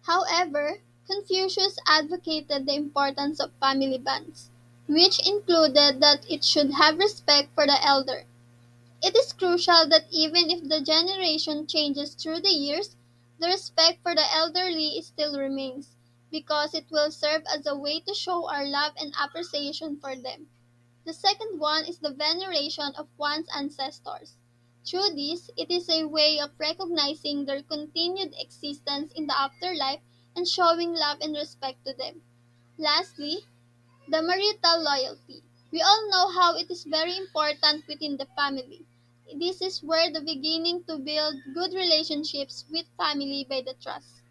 However, Confucius advocated the importance of family bonds, which included that it should have respect for the elder. It is crucial that even if the generation changes through the years, the respect for the elderly still remains, because it will serve as a way to show our love and appreciation for them. The second one is the veneration of one's ancestors. Through this, it is a way of recognizing their continued existence in the afterlife and showing love and respect to them. Lastly, the marital loyalty. We all know how it is very important within the family. This is where the beginning to build good relationships with family by the trust.